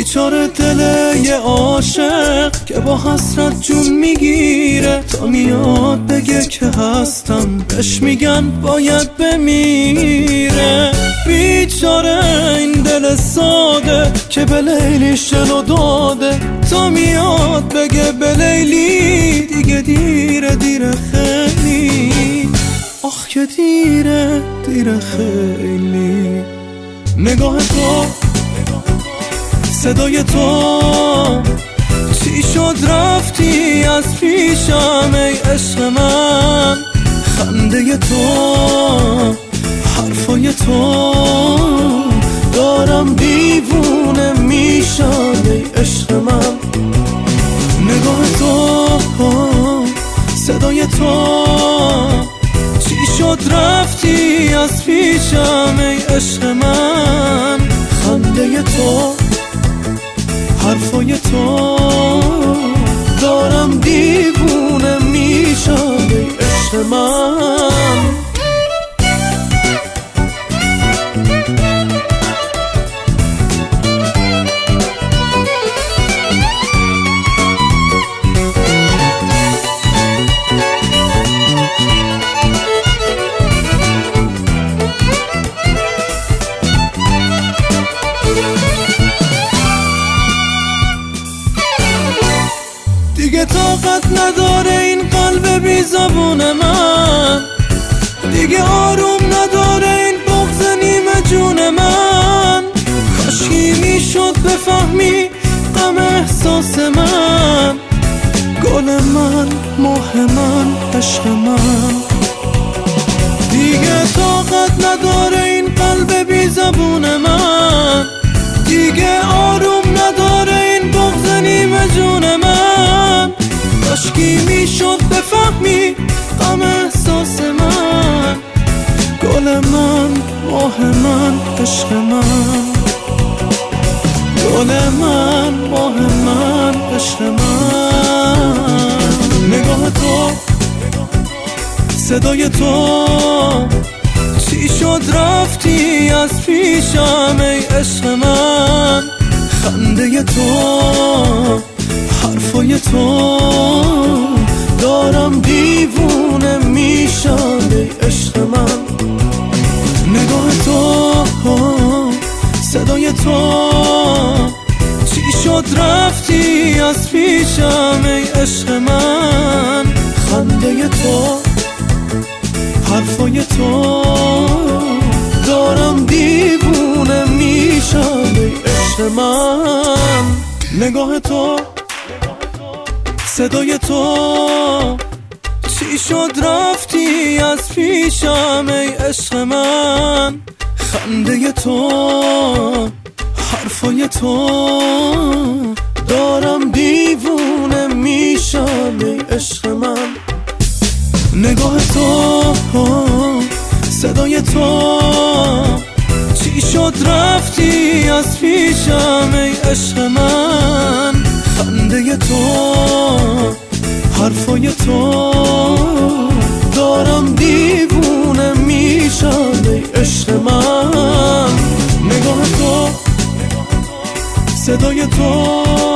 بیچاره دل یه عاشق که با حسرت جون میگیره، تا میاد بگه که هستم بهش میگن باید بمیره. بیچاره این دل ساده که به لیلیش جلو داده، تا میاد بگه به لیلی دیگه دیره، دیره خیلی، آخ که دیره، دیره خیلی. نگاه تو، صدای تو، چی شد رفتی از پیشم ای عشق من؟ خنده تو، حرفای تو، دارم دیوونه میشم ای عشق من. نگاه تو، صدای تو، چی شد رفتی از پیشم ای عشق من؟ خنده تو، حرفای تو، دارم دیوونه میشم ای عشق من. دیگه طاقت نداره این قلب بی زبون من، دیگه آروم نداره این بغض نیمه جون من. کاشکی میشد بفهمی غم احساس من، گل من، ماه من، عشق من. دیگه طاقت نداره این قلب بی زبون من، دیگه آروم نداره این بغض نیمه جون من. کاشکی میشد بفهمی غم احساس من، گل من، ماه من، عشق من. گل من، ماه من، عشق من. نگاه تو، صدای تو، چی شد رفتی از پیشم ای عشق من؟ خنده تو، حرفای تو، دارم دیوونه میشم ای عشق من. نگاه تو، صدای تو، چی شد رفتی از پیشم ای عشق من؟ خنده تو، حرفای تو، دارم دیوونه میشم ای عشق من. نگاه تو، صدای تو، چی شد رفتی از پیشم ای عشق من؟ خنده تو، حرفای تو، دارم دیوونه میشم ای عشق من. نگاه تو، صدای تو، چی شد رفتی از پیشم ای عشق من؟ خنده تو، حرفای تو، دارم دیوونه میشم ای عشق من. نگاه تو، صدای تو،